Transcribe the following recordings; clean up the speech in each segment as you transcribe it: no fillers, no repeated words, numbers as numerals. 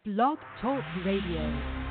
Blog Talk Radio.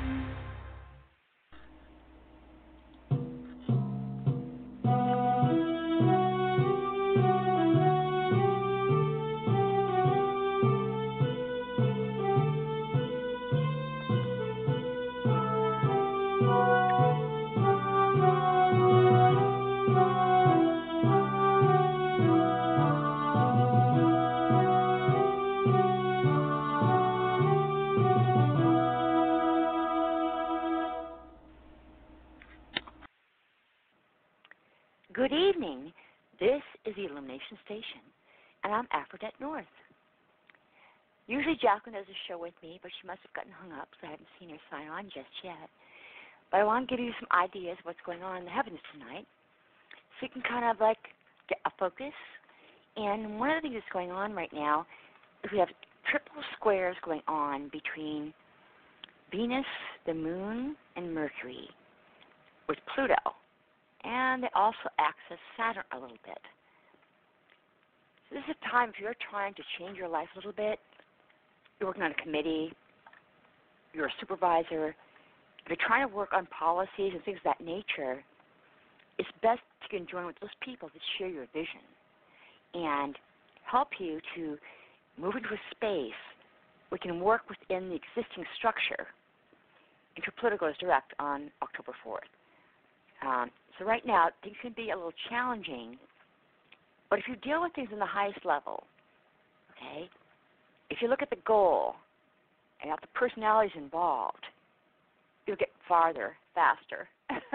Good evening. This is the Illumination Station, and I'm Aphrodite North. Usually Jacqueline does a show with me, but she must have gotten hung up, so I haven't seen her sign on just yet. But I want to give you some ideas of what's going on in the heavens tonight, so you can kind of like get a focus. And one of the things that's going on right now is we have triple squares going on between Venus, the Moon, and Mercury with Pluto. And they also access Saturn a little bit. So this is a time if you're trying to change your life a little bit, you're working on a committee, you're a supervisor, if you're trying to work on policies and things of that nature, it's best to join with those people that share your vision and help you to move into a space where you can work within the existing structure until Pluto goes direct on October 4th. So right now, things can be a little challenging, but if you deal with things in the highest level, okay, if you look at the goal and have the personalities involved, you'll get farther, faster.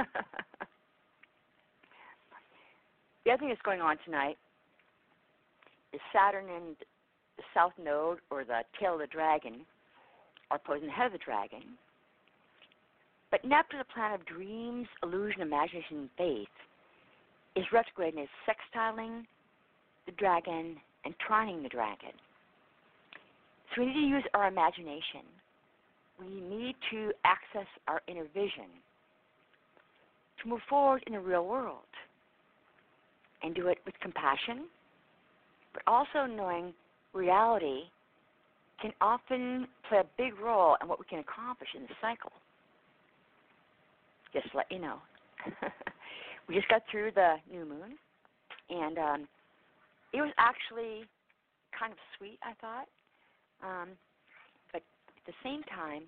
The other thing that's going on tonight is Saturn and the South Node, or the tail of the dragon, are opposing the head of the dragon. But Neptune, the planet of dreams, illusion, imagination, and faith, is retrograding, is sextiling the dragon and trining the dragon. So we need to use our imagination. We need to access our inner vision to move forward in the real world and do it with compassion, but also knowing reality can often play a big role in what we can accomplish in the cycle. Just to let you know. We just got through the new moon, and it was actually kind of sweet, I thought. But at the same time,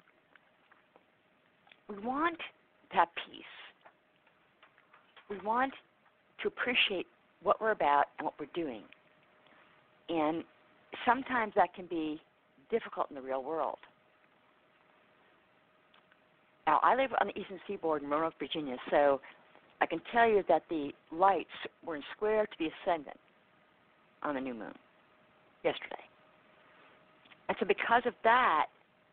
we want to have peace. We want to appreciate what we're about and what we're doing. And sometimes that can be difficult in the real world. Now, I live on the eastern seaboard in Roanoke, Virginia, so I can tell you that the lights were in square to the ascendant on the new moon yesterday. And so because of that,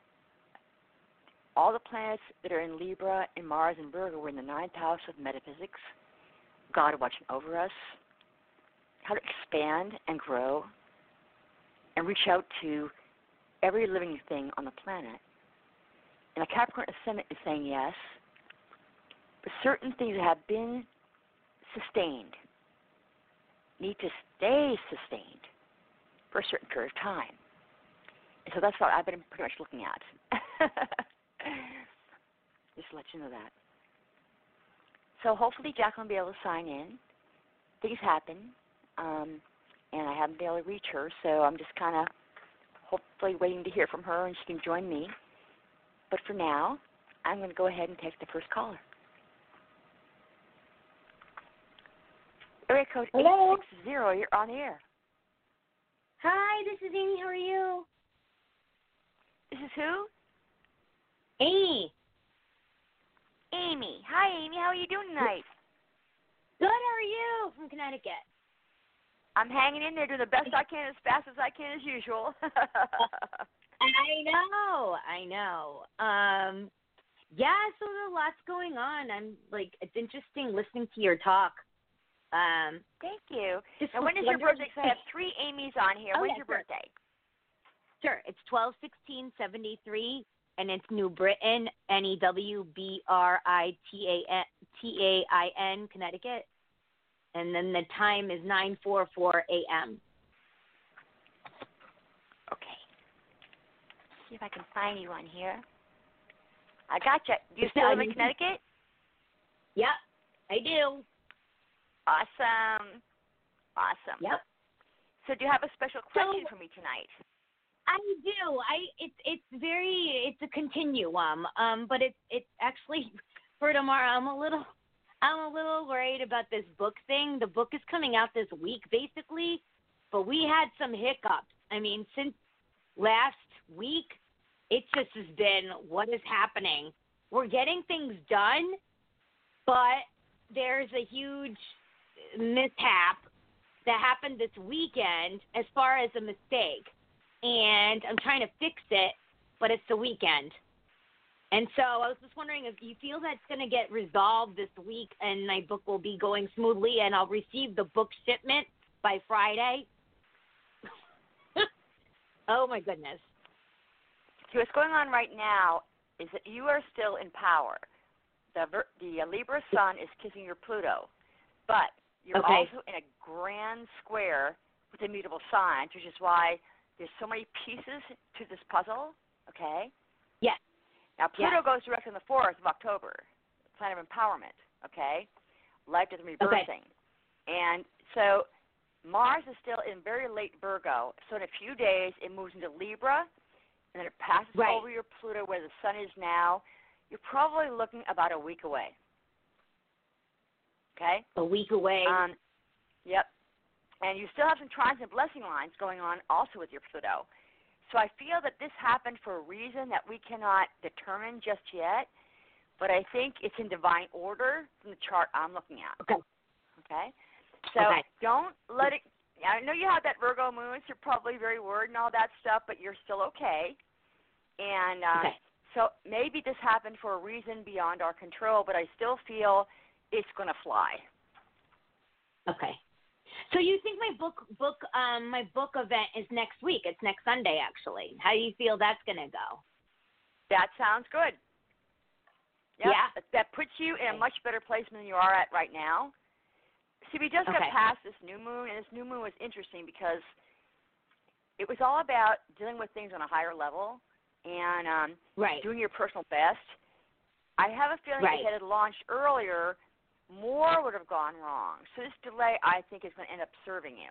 all the planets that are in Libra and Mars and Virgo were in the ninth house of metaphysics, God watching over us, how to expand and grow and reach out to every living thing on the planet. And the Capricorn ascendant is saying yes, but certain things that have been sustained need to stay sustained for a certain period of time. And so that's what I've been pretty much looking at. Just to let you know that. So hopefully Jacqueline will be able to sign in. Things happen, and I haven't been able to reach her, so I'm just kind of hopefully waiting to hear from her, and she can join me. But for now, I'm going to go ahead and take the first caller. Area code 860, you're on the air. Hi, this is Amy. How are you? This is who? Amy. Amy. Hi, Amy. How are you doing tonight? Good. How are you? From Connecticut. I'm hanging in there, doing the best I can, as fast as I can, as usual. I know. Yeah, so there's lots going on. It's interesting listening to your talk. Thank you. And when is your birthday? Because I have 3 Amy's on here. When's your birthday? Sure. It's 12/16/73, and it's New Britain, NEWBRITAIN, Connecticut. And then the time is 9:44 a.m. Okay. see if I can find you on here. I gotcha. Do you still live in Connecticut? Yep, I do. Awesome. Awesome. Yep. So do you have a special question for me tonight? I do. It's a continuum. But it's actually for tomorrow. I'm a little worried about this book thing. The book is coming out this week, basically, but we had some hiccups. I mean, since last week, it just has been, what is happening? We're getting things done, but there's a huge mishap that happened this weekend as far as a mistake. And I'm trying to fix it, but it's the weekend. And so I was just wondering if you feel that's going to get resolved this week and my book will be going smoothly and I'll receive the book shipment by Friday. Oh, my goodness. So what's going on right now is that you are still in power. The Libra sun is kissing your Pluto, but you're also in a grand square with immutable signs, which is why there's so many pieces to this puzzle, okay? Yes. Now, Pluto goes direct on the 4th of October, planet of empowerment, okay? Life is reversing. And so Mars is still in very late Virgo, so in a few days it moves into Libra, and then it passes over your Pluto where the sun is now. You're probably looking about a week away. Okay? A week away. Yep. And you still have some trines and blessing lines going on also with your Pluto. So I feel that this happened for a reason that we cannot determine just yet, but I think it's in divine order from the chart I'm looking at. Okay? So don't let it – I know you have that Virgo moon, so you're probably very worried and all that stuff, but you're still okay. And so maybe this happened for a reason beyond our control, but I still feel it's going to fly. Okay. So you think my book event is next week? It's next Sunday, actually. How do you feel that's going to go? That sounds good. Yep. Yeah. That puts you in a much better place than you are at right now. See, we just got past this new moon, and this new moon was interesting because it was all about dealing with things on a higher level and doing your personal best. I have a feeling if it had launched earlier, more would have gone wrong. So this delay, I think, is going to end up serving you.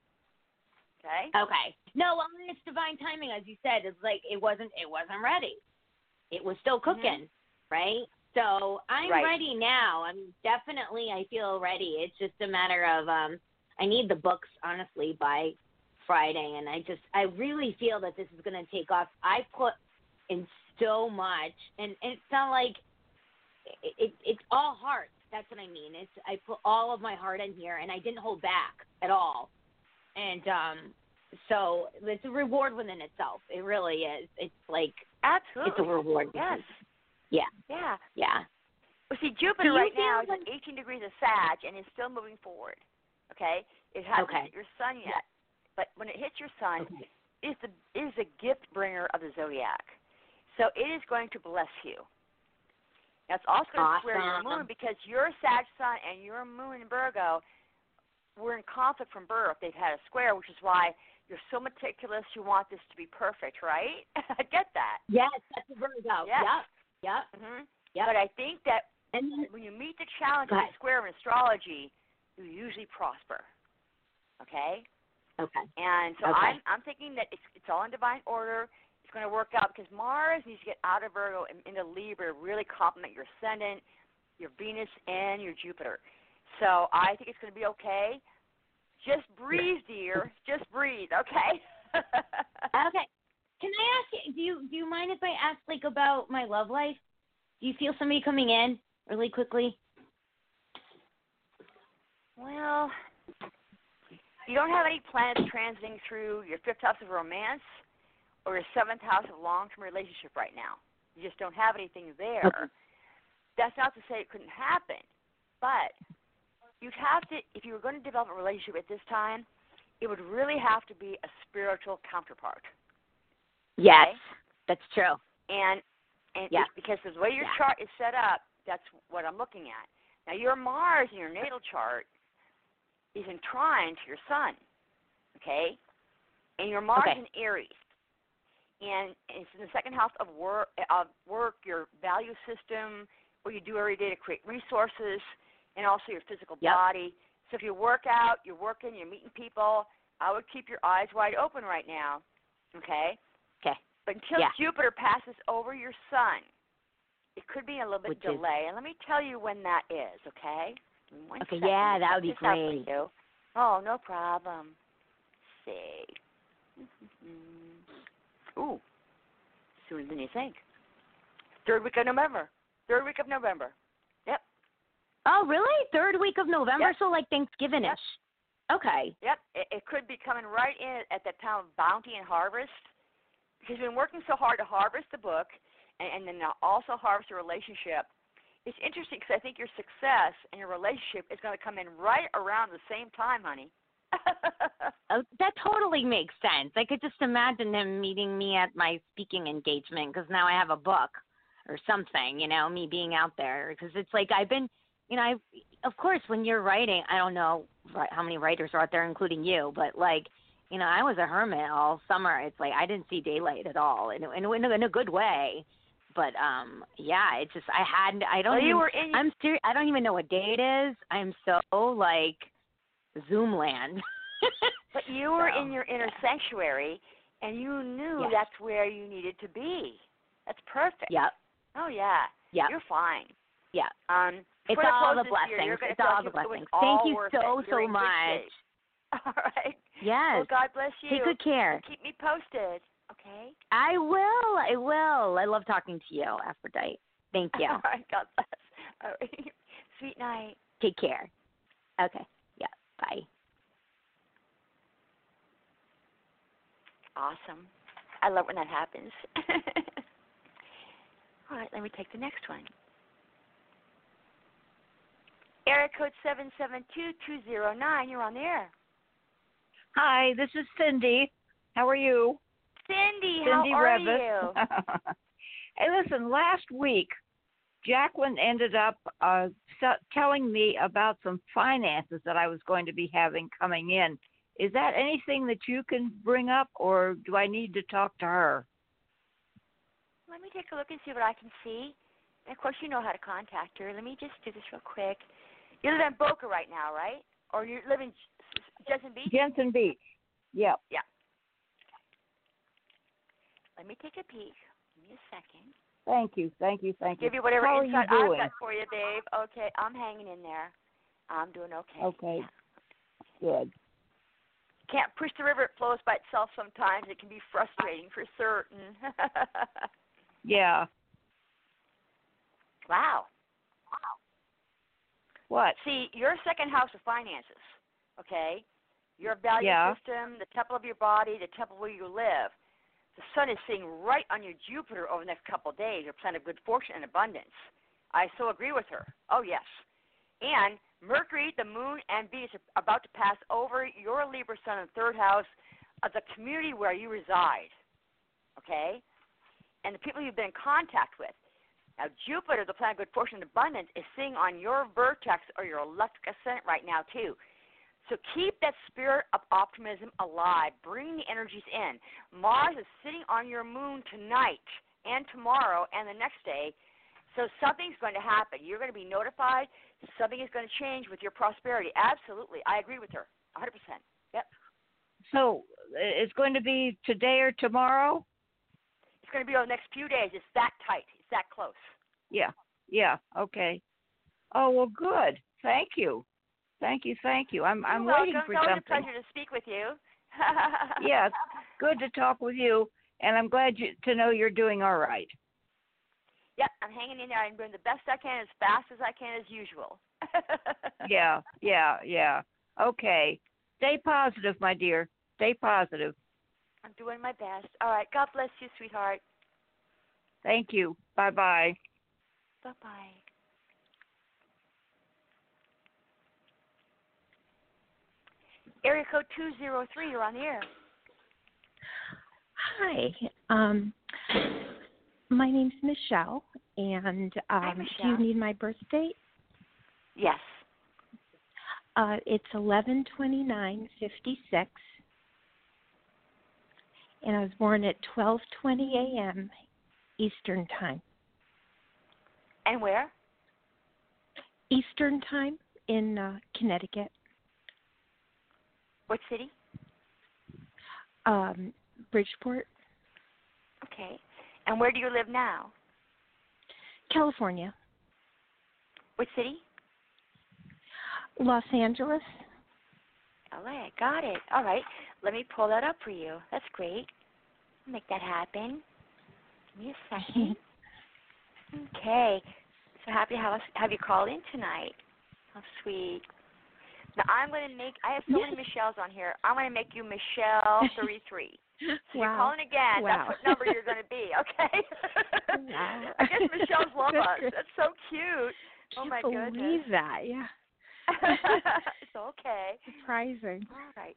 Okay? Okay. No, well, it's divine timing, as you said. It's like it wasn't ready. It was still cooking, right? So I'm ready now. I feel ready. It's just a matter of I need the books, honestly, by Friday, and I really feel that this is going to take off. I put in so much, and it's not like it's all heart. That's what I mean. I put all of my heart in here, and I didn't hold back at all. And so it's a reward within itself. It really is. It's like absolutely, it's a reward. Yes. Yeah. Yeah. Yeah. Well, see, Jupiter right now is at 18 degrees of Sag, and is still moving forward. Okay. It hasn't hit your sun yet, but when it hits your sun, it is the gift bringer of the zodiac. So it is going to bless you. Now, it's also going to square your moon because your Sag sun and your moon in Virgo were in conflict from birth. They've had a square, which is why you're so meticulous. You want this to be perfect, right? I get that. Yes, that's a Virgo. Yes. Yep. Mm-hmm. Yep. But I think that when you meet the challenge of the square in astrology, you usually prosper. Okay? Okay. And so I'm thinking that it's all in divine order. It's going to work out because Mars needs to get out of Virgo and into Libra to really complement your ascendant, your Venus, and your Jupiter. So I think it's going to be okay. Just breathe, dear. Just breathe, okay? Okay. Can I ask you, do you mind if I ask, about my love life? Do you feel somebody coming in really quickly? Well, you don't have any planets transiting through your 5th house of romance or your 7th house of long-term relationship right now. You just don't have anything there. Okay. That's not to say it couldn't happen, but you'd have to, if you were going to develop a relationship at this time, it would really have to be a spiritual counterpart. Yes, okay? That's true. And because the way your chart is set up, that's what I'm looking at. Now, your Mars in your natal chart is in trine to your sun, okay? And your Mars in Aries. and it's in the second house of work, your value system, what you do every day to create resources, and also your physical body. So if you work out, you're working, you're meeting people, I would keep your eyes wide open right now, okay? Okay. But until Jupiter passes over your sun, it could be a little bit delay. And let me tell you when that is, okay? One second. Yeah, that would be great. Oh, no problem. Let's see. Ooh, sooner than you think. Third week of November. Yep. Oh, really? Third week of November? Yep. So like Thanksgiving-ish. Yep. Okay. Yep. It could be coming right in at that time of bounty and harvest. Because you've been working so hard to harvest the book and then also harvest your relationship. It's interesting because I think your success and your relationship is going to come in right around the same time, honey. Oh, that totally makes sense. I could just imagine him meeting me at my speaking engagement because now I have a book or something, me being out there. Because it's like I've been, of course, when you're writing, I don't know how many writers are out there, including you, but like, I was a hermit all summer. It's like I didn't see daylight at all, in a good way. But it's just I don't even know what day it is. I'm so like Zoom land. But you were in your inner sanctuary, and you knew that's where you needed to be. That's perfect. Yep. Oh yeah. Yep. You're fine. Yeah. It's all the blessings. It's all the blessings. Thank you so much. All right. Yes. Well, God bless you. Take good care. And keep me posted. Okay. I will. I love talking to you, Aphrodite. Thank you. All right. God bless. All right. Sweet night. Take care. Okay. Yeah. Bye. Awesome. I love when that happens. All right. Let me take the next one. Area code 772-209. You're on the air. Hi, this is Cindy. How are you? Cindy, how are you? Hey, listen, last week, Jacqueline ended up telling me about some finances that I was going to be having coming in. Is that anything that you can bring up, or do I need to talk to her? Let me take a look and see what I can see. And, of course, you know how to contact her. Let me just do this real quick. You live in Boca right now, right? Or you live in Jensen Beach? Jensen Beach. Yep. Yeah. Let me take a peek. Give me a second. Thank you. Give you whatever How insight are you I've doing? got for you, babe. Okay, I'm hanging in there. I'm doing okay. Okay. Yeah. Good. Can't push the river. It flows by itself sometimes. It can be frustrating for certain. Yeah. Wow. What? See, your second house of finances, okay? Your value system, the temple of your body, the temple where you live. The sun is sitting right on your Jupiter over the next couple of days, your planet of good fortune and abundance. I so agree with her. Oh, yes. And Mercury, the moon, and Venus are about to pass over your Libra sun in the third house of the community where you reside, okay? And the people you've been in contact with. Now, Jupiter, the planet of good fortune and abundance, is sitting on your vertex or your electric ascendant right now, too. So keep that spirit of optimism alive. Bring the energies in. Mars is sitting on your moon tonight and tomorrow and the next day. So something's going to happen. You're going to be notified. Something is going to change with your prosperity. Absolutely. I agree with her. 100%. Yep. So it's going to be today or tomorrow? It's going to be over the next few days. It's that tight. It's that close. Yeah. Okay. Oh, well, good. Thank you. I'm You're waiting welcome. for It's always something. a pleasure to speak with you. Yeah, it's good to talk with you, and I'm glad to know you're doing all right. Yep, I'm hanging in there. I'm doing the best I can as fast as I can as usual. Yeah. Okay. Stay positive, my dear. Stay positive. I'm doing my best. All right. God bless you, sweetheart. Thank you. Bye-bye. Bye-bye. Area code 203, you're on the air. Hi. My name's Michelle, and Hi, Michelle. do you need my birth date? Yes. It's 11/29/56, and I was born at 12:20 a.m. Eastern Time. And where? Eastern Time in Connecticut. What city? Bridgeport, Okay. And where do you live now? California. What city? Los Angeles. LA. Got it. All right. Let me pull that up for you. That's great. Make that happen. Give me a second. Okay. So happy to have you call in tonight. How sweet. Now I have so many Michelles on here. I'm going to make you Michelle 33. So Wow. you're calling again. Wow. That's what number you're going to be, okay? Wow. I guess Michelle's love us. That's so cute. Oh, my Can't goodness. believe that, yeah. It's okay. Surprising. All right.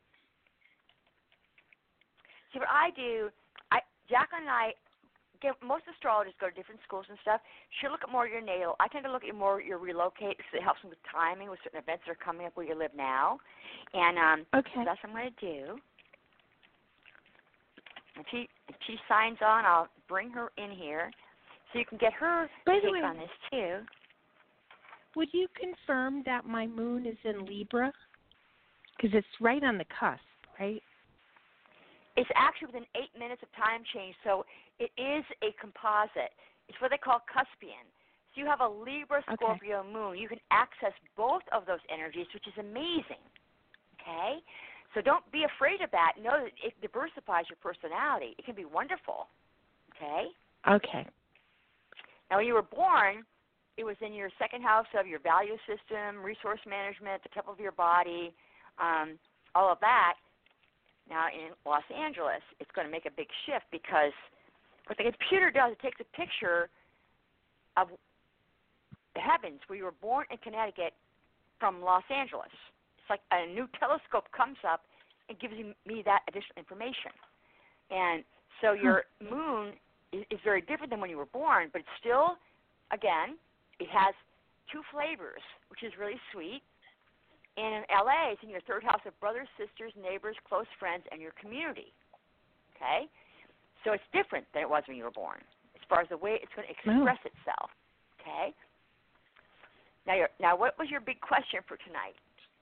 See, what I do, Jacqueline and I, most astrologers go to different schools and stuff. She'll look at more of your natal. I tend to look at more your relocate because it helps me with timing with certain events that are coming up where you live now. And Okay. so that's what I'm going to do. If she signs on, I'll bring her in here so you can get her By the take way, on this too. would you confirm that my moon is in Libra? Because it's right on the cusp, right? It's actually within 8 minutes of time change, so it is a composite. It's what they call cuspian. So you have a Libra Scorpio moon. You can access both of those energies, which is amazing. Okay? So don't be afraid of that. Know that it diversifies your personality. It can be wonderful. Okay? Okay. Now, when you were born, it was in your second house of your value system, resource management, the temple of your body, all of that. Now, in Los Angeles, it's going to make a big shift because what the computer does, it takes a picture of the heavens where you were born in Connecticut from Los Angeles. It's like a new telescope comes up and gives me that additional information. And so your moon is very different than when you were born, but it's still, again, it has two flavors, which is really sweet. And in LA, it's in your third house of brothers, sisters, neighbors, close friends, and your community. Okay? So it's different than it was when you were born as far as the way it's going to express itself. Okay? Now, what was your big question for tonight?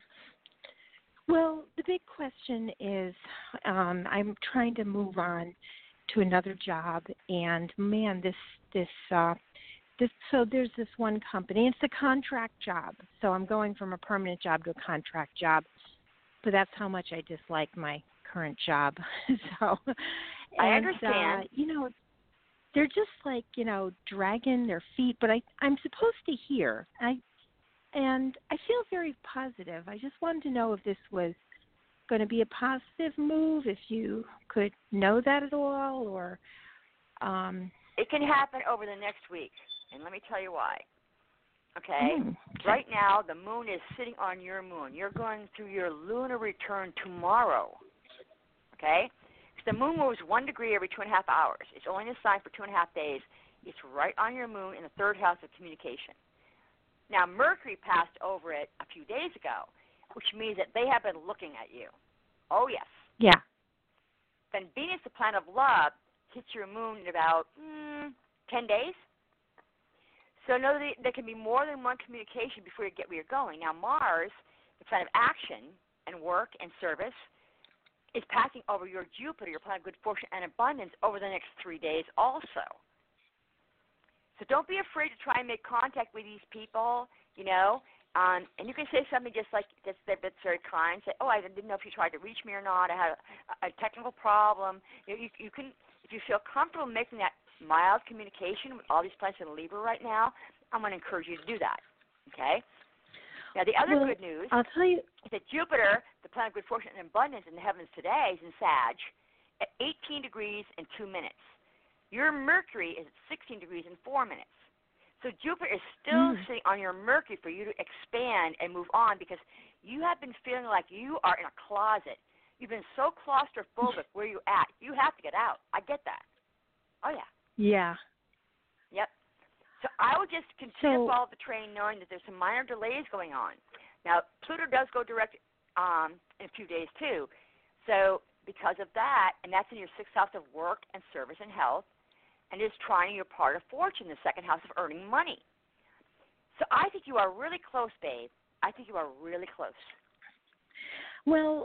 Well, the big question is I'm trying to move on to another job, and man, so there's this one company. It's a contract job, so I'm going from a permanent job to a contract job. But that's how much I dislike my current job. I understand. They're just like dragging their feet. But I'm supposed to hear. And I feel very positive. I just wanted to know if this was going to be a positive move, if you could know that at all, or... It can happen over the next week, and let me tell you why. Okay? Okay. Right now, the moon is sitting on your moon. You're going through your lunar return tomorrow. Okay? The moon moves 1 degree every 2.5 hours. It's only in a sign for 2.5 days. It's right on your moon in the third house of communication. Now, Mercury passed over it a few days ago, which means that they have been looking at you. Oh, yes. Yeah. Then Venus, the planet of love, hits your moon in about 10 days. So know that there can be more than one communication before you get where you're going. Now, Mars, the planet of action and work and service, is passing over your Jupiter, your planet of good fortune and abundance, over the next 3 days also. So don't be afraid to try and make contact with these people, and you can say something just like that's very kind. Say, I didn't know if you tried to reach me or not. I had a technical problem. You can, if you feel comfortable making that mild communication with all these planets in Libra right now, I'm going to encourage you to do that. Okay? Now, the other good news I'll tell you is that Jupiter, the planet of good fortune and abundance in the heavens today, is in Sag at 18 degrees and 2 minutes. Your Mercury is at 16 degrees and 4 minutes. So Jupiter is still sitting on your Mercury for you to expand and move on because you have been feeling like you are in a closet. You've been so claustrophobic where you're at. You have to get out. I get that. Oh, yeah. Yeah. Yep. So I would just continue to follow the train knowing that there's some minor delays going on. Now, Pluto does go direct in a few days, too. So because of that, and that's in your sixth house of work and service and health, and is trining your part of fortune, the second house of earning money. So I think you are really close, babe. I think you are really close. Well,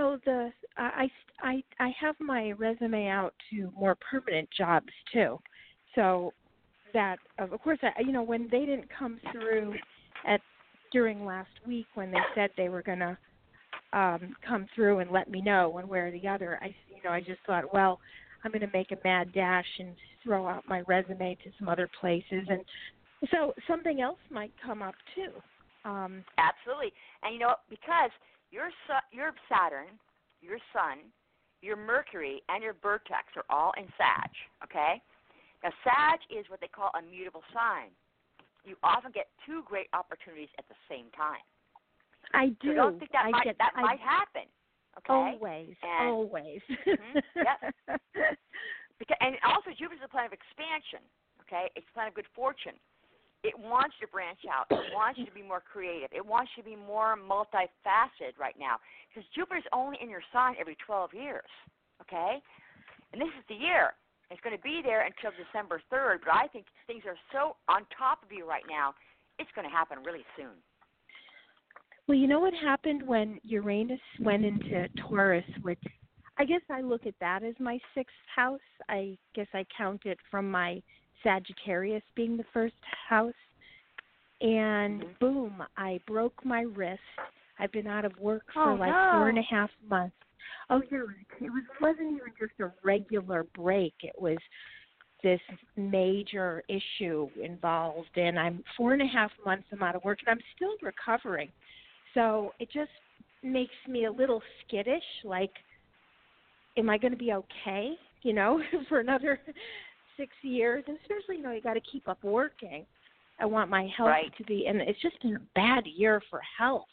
I have my resume out to more permanent jobs too. So that of course when they didn't come through during last week when they said they were going to come through and let me know one way or the other, I just thought, well, I'm going to make a mad dash and throw out my resume to some other places, and so something else might come up too. Absolutely. And because your Saturn, your Sun, your Mercury, and your Vertex are all in Sag, okay? Now, Sag is what they call a mutable sign. You often get two great opportunities at the same time. I do. So don't think that might happen, okay? Always. Mm-hmm, yep. And also, Jupiter's a planet of expansion, okay? It's a planet of good fortune. It wants you to branch out. It wants you to be more creative. It wants you to be more multifaceted right now, because Jupiter's only in your sign every 12 years, okay? And this is the year. It's going to be there until December 3rd, but I think things are so on top of you right now, it's going to happen really soon. Well, you know what happened when Uranus went into Taurus, which I guess I look at that as my sixth house. I guess I count it from my Sagittarius being the first house. And boom, I broke my wrist. I've been out of work for 4.5 months. Oh, yeah, it wasn't even just a regular break. It was this major issue involved, and I'm 4.5 months I'm out of work, and I'm still recovering. So it just makes me a little skittish, like, am I going to be okay, for another 6 years? And especially, you got to keep up working. I want my health to be, and it's just been a bad year for health.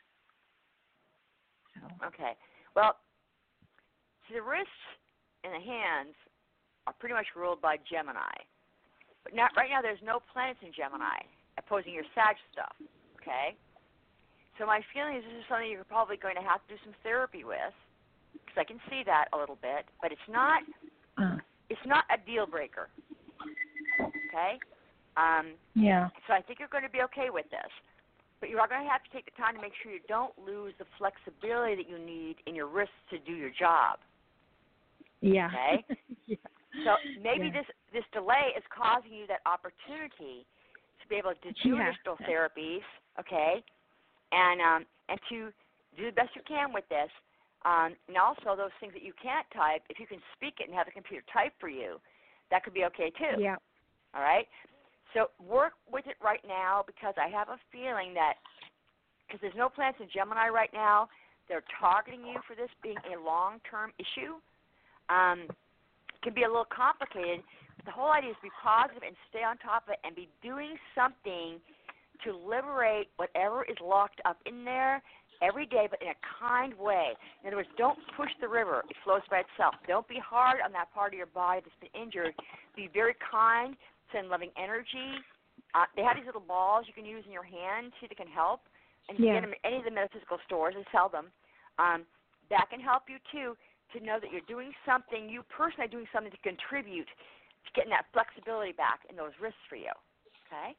So. Okay. Well, see, the wrists and the hands are pretty much ruled by Gemini. But right now there's no planets in Gemini opposing your Sag stuff, okay? So my feeling is this is something you're probably going to have to do some therapy with, because I can see that a little bit, but it's not a deal breaker, okay? Yeah. So I think you're going to be okay with this. But you are going to have to take the time to make sure you don't lose the flexibility that you need in your wrists to do your job. Yeah. Okay? Yeah. So maybe this delay is causing you that opportunity to be able to do additional therapies, okay, and to do the best you can with this. And also those things that you can't type, if you can speak it and have the computer type for you, that could be okay too. Yeah. All right? So work with it right now, because I have a feeling that because there's no planets in Gemini right now, they're targeting you for this being a long-term issue. It can be a little complicated, but the whole idea is to be positive and stay on top of it and be doing something to liberate whatever is locked up in there every day, but in a kind way. In other words, don't push the river. It flows by itself. Don't be hard on that part of your body that's been injured. Be very kind, send loving energy. They have these little balls you can use in your hand, see, that can help. And you can get them in any of the metaphysical stores and sell them. That can help you, too, to know that you're doing something, you personally are doing something to contribute to getting that flexibility back in those wrists for you. Okay?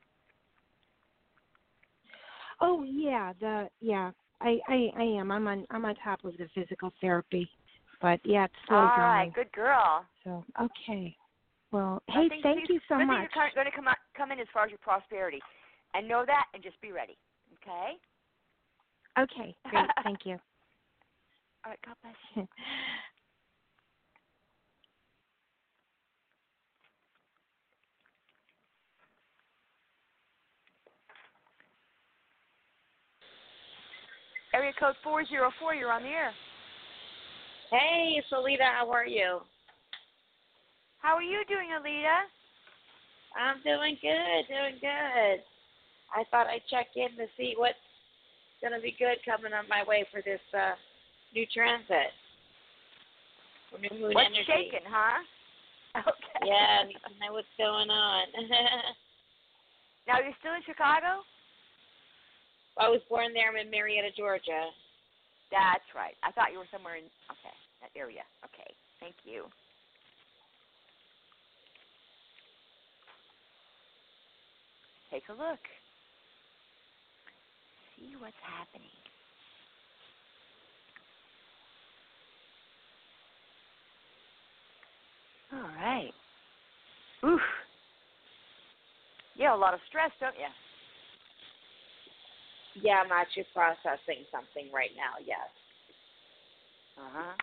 Oh, yeah. I am. I'm on top of the physical therapy. But, yeah, it's slow going. All right. Good girl. So, okay. Well, hey, thank you so much. You're going to come in as far as your prosperity. And know that and just be ready. Okay? Okay, great. Thank you. All right, God bless you. Area code 404, you're on the air. Hey, it's Alita. How are you? How are you doing, Alita? I'm doing good. I thought I'd check in to see what's going to be good coming on my way for this new transit. New moon What's energy. shaking, huh? Okay. Yeah, I need to know what's going on. Now, you're still in Chicago? I was born there. I'm in Marietta, Georgia. That's right. I thought you were somewhere in, okay. area. Okay, thank you. Take a look. See what's happening. All right. Oof. You have a lot of stress, don't you? Yeah, I'm actually processing something right now, yes. Uh-huh.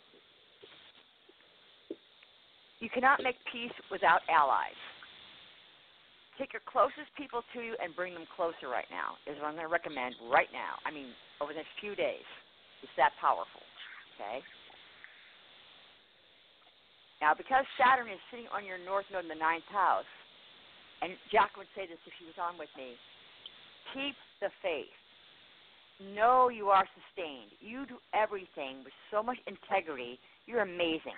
You cannot make peace without allies. Take your closest people to you and bring them closer right now, is what I'm going to recommend right now. I mean, over the next few days. It's that powerful, okay? Now, because Saturn is sitting on your north node in the 9th house, and Jack would say this if she was on with me, keep the faith. Know you are sustained. You do everything with so much integrity. You're amazing.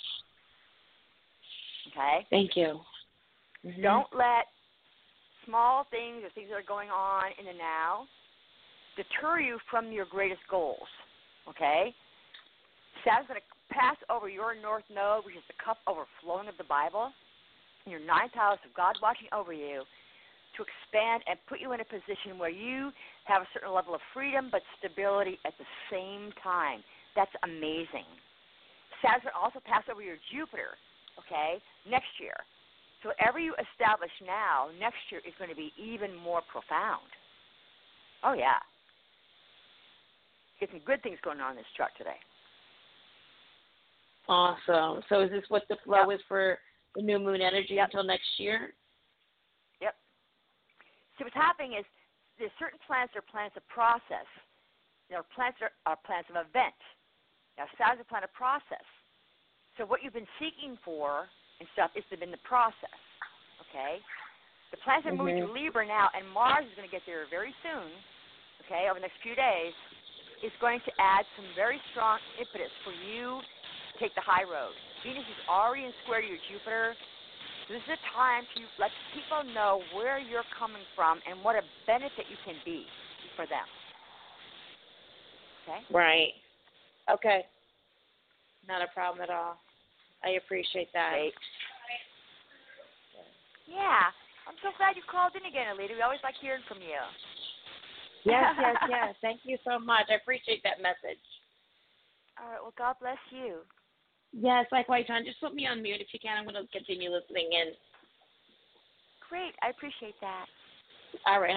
Okay? Thank you. Mm-hmm. Don't let small things or things that are going on in the now deter you from your greatest goals. Okay? Saturn's going to pass over your north node, which is the cup overflowing of the Bible, in your 9th house of God watching over you, to expand and put you in a position where you have a certain level of freedom but stability at the same time. That's amazing. Saturn's going to also pass over your Jupiter, okay, next year. So whatever you establish now, next year is going to be even more profound. Oh, yeah. Get some good things going on in this chart today. Awesome. So is this what the flow Yep. is for the new moon energy Yep. until next year? Yep. See, what's happening is there's certain planets that are planets of process. There are planets that are planets of event. Now, Saturn's a planet of process. So what you've been seeking for and stuff is been the process, okay? The planets are moving to Libra now, and Mars is going to get there very soon, okay, over the next few days. Is going to add some very strong impetus for you to take the high road. Venus is already in square to your Jupiter. So this is a time to let people know where you're coming from and what a benefit you can be for them. Okay? Right. Okay. Not a problem at all. I appreciate that. Great. Yeah. I'm so glad you called in again, Alita. We always like hearing from you. Yes, yes, yes. Thank you so much. I appreciate that message. All right. Well, God bless you. Yes, likewise, John. Just put me on mute if you can. I'm going to continue listening in. Great. I appreciate that. All right.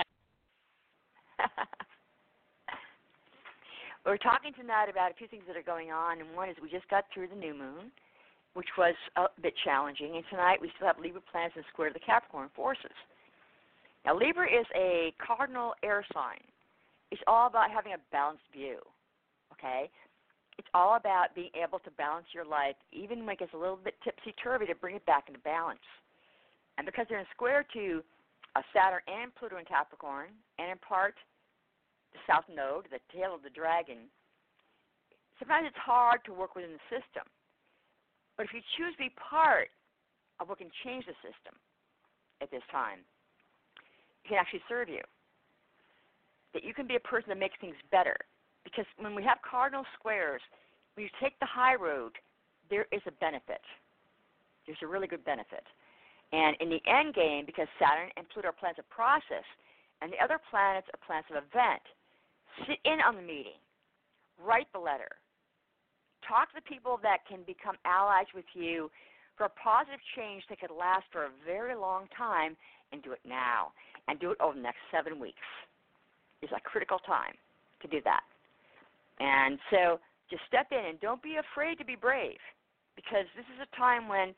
We're talking tonight about a few things that are going on, and one is we just got through the new moon, which was a bit challenging, and tonight we still have Libra planets in square to the Capricorn forces. Now, Libra is a cardinal air sign. It's all about having a balanced view, okay? It's all about being able to balance your life, even when it gets a little bit tipsy-turvy, to bring it back into balance. And because they're in square to Saturn and Pluto in Capricorn, and in part the South Node, the tail of the dragon, sometimes it's hard to work within the system. But if you choose to be part of what can change the system at this time, it can actually serve you. That you can be a person that makes things better. Because when we have cardinal squares, when you take the high road, there is a benefit. There's a really good benefit. And in the end game, because Saturn and Pluto are planets of process, and the other planets are planets of event, sit in on the meeting, write the letter, talk to the people that can become allies with you for a positive change that could last for a very long time, and do it now, and do it over the next 7 weeks. It's a critical time to do that. And so just step in and don't be afraid to be brave, because this is a time when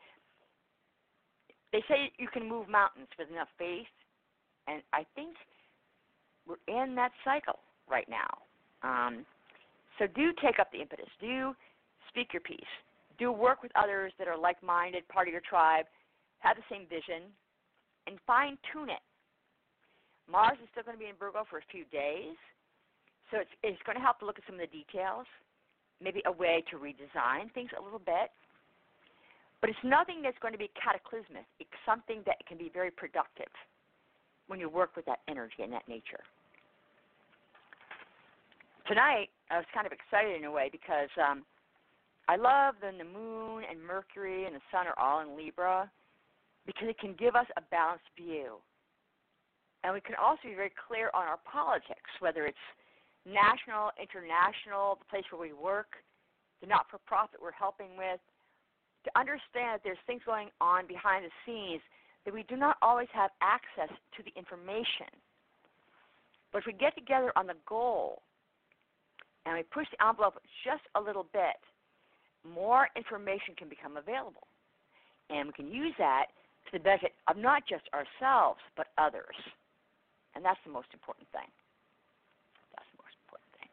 they say you can move mountains with enough faith, and I think we're in that cycle right now. So do take up the impetus. Do speak your piece. Do work with others that are like-minded, part of your tribe, have the same vision, and fine-tune it. Mars is still going to be in Virgo for a few days, so it's going to help to look at some of the details, maybe a way to redesign things a little bit. But it's nothing that's going to be cataclysmic. It's something that can be very productive when you work with that energy and that nature. Tonight, I was kind of excited in a way because I love when the moon and Mercury and the sun are all in Libra because it can give us a balanced view. And we can also be very clear on our politics, whether it's national, international, the place where we work, the not-for-profit we're helping with, to understand that there's things going on behind the scenes that we do not always have access to the information. But if we get together on the goal and we push the envelope just a little bit, more information can become available. And we can use that to the benefit of not just ourselves, but others. And that's the most important thing. That's the most important thing.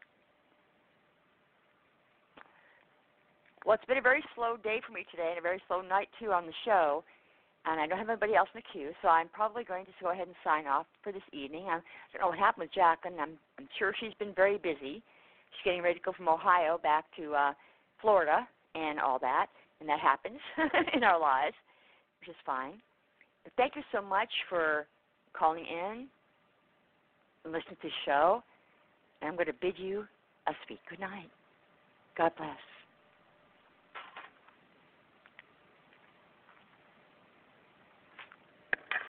Well, it's been a very slow day for me today and a very slow night, too, on the show. And I don't have anybody else in the queue, so I'm probably going to go ahead and sign off for this evening. I don't know what happened with Jacqueline. I'm sure she's been very busy. She's getting ready to go from Ohio back to Florida and all that, and that happens in our lives, which is fine. But thank you so much for calling in and listening to the show. And I'm going to bid you a sweet good night. God bless.